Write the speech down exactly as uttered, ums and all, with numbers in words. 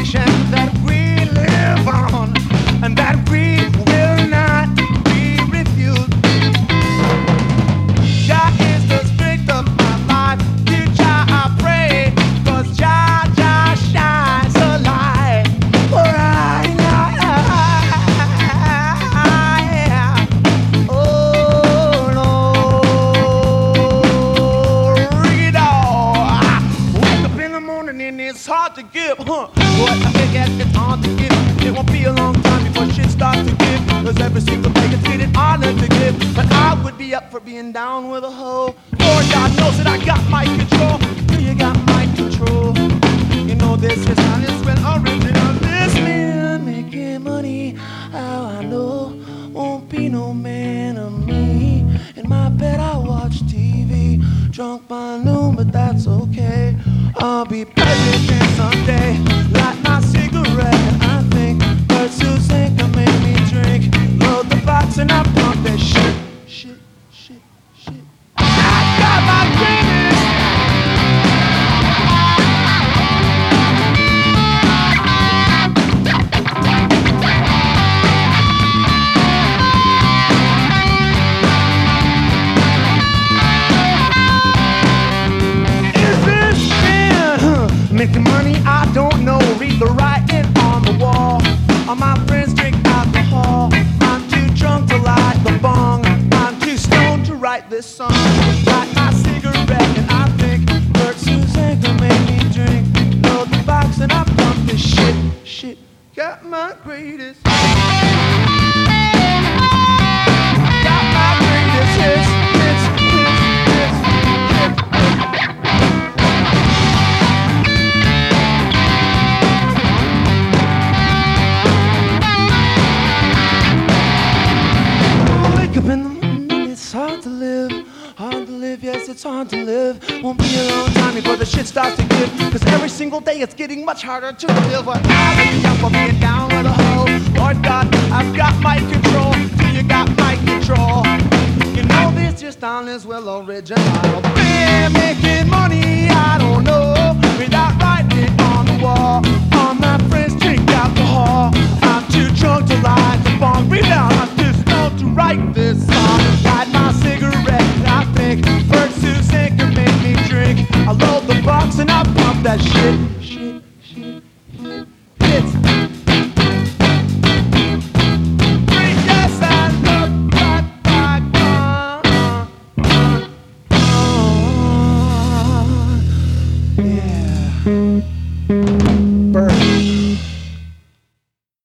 nation that we live on, and that we will not be refused. Jah is the strength of my life. To Jah I pray, 'cause Jah, Jah shines a light. For I, I, I, oh Lord, read all. Wake up in the morning and it's hard to give, huh? Boy, I guess it's hard to give. It won't be a long time before shit starts to give, 'cause every single day it's getting harder to give. But I would be up for being down with a hoe. Lord God knows that I got my control. Do you got my control? You know this is how this will original. This man making money, how I know won't be no man of me. In my bed I watch T V, drunk by noon, but that's okay. I'll be president someday. Light my cigarette and I think Bert Susan can make me drink. Load the box and I pump that shit, shit, shit, shit. I got my greatest. Is this man huh, making money? I don't know. Read the writing on the wall. All my friends drink alcohol. I'm too drunk to light the bong. I'm too stoned to write this song. Light my cigarette and I think Bert Susan can make me drink. Load the box and I pump this shit, shit. Got my greatest. Got my greatest hits, hits, hits, hits, hits. Wake up in the morning, it's hard to live. Hard to live, yes, it's hard to live. Won't be a long time before the shit starts to give, 'cause every single day it's getting much harder to live. But I would be up for being down with a hoe. Lord God, I've got my control. Do you got my control? You know this just on as well original. Man making money, I don't know, without writing it on the wall. All my friends drink alcohol. I'm too drunk to light the bong. Read out, I'm too stoned to write this song. Light my cigarette and I think Bert Susan can make me drink. I load the box and I pump that shit, shit, shit, shit. Hits. Yes, I look right back on, on, on. Yeah.